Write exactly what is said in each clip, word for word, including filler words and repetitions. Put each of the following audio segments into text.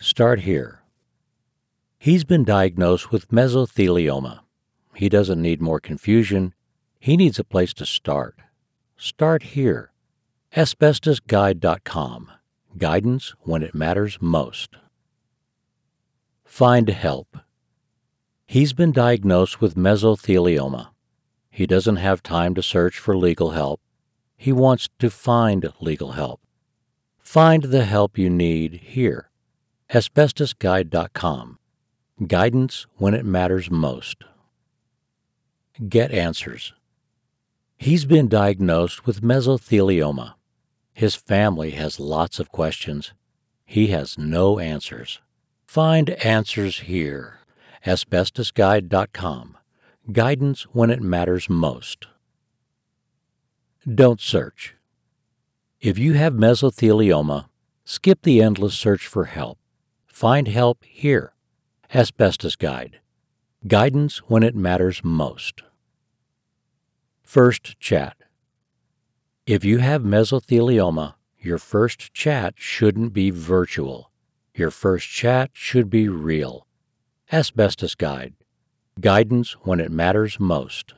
Start here. He's been diagnosed with mesothelioma. He doesn't need more confusion. He needs a place to start. Start here. asbestos guide dot com. Guidance when it matters most. Find help. He's been diagnosed with mesothelioma. He doesn't have time to search for legal help. He wants to find legal help. Find the help you need here. asbestos guide dot com. Guidance when it matters most. Get answers. He's been diagnosed with mesothelioma. His family has lots of questions. He has no answers. Find answers here. asbestos guide dot com. Guidance when it matters most. Don't search. If you have mesothelioma, skip the endless search for help. Find help here. Asbestos Guide. Guidance when it matters most. First chat. If you have mesothelioma, your first chat shouldn't be virtual. Your first chat should be real. Asbestos Guide. Guidance when it matters most.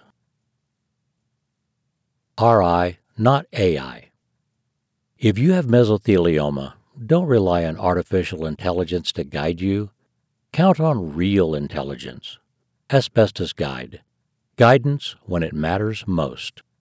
R I, not A I. If you have mesothelioma, don't rely on artificial intelligence to guide you. Count on real intelligence. Asbestos Guide. Guidance when it matters most.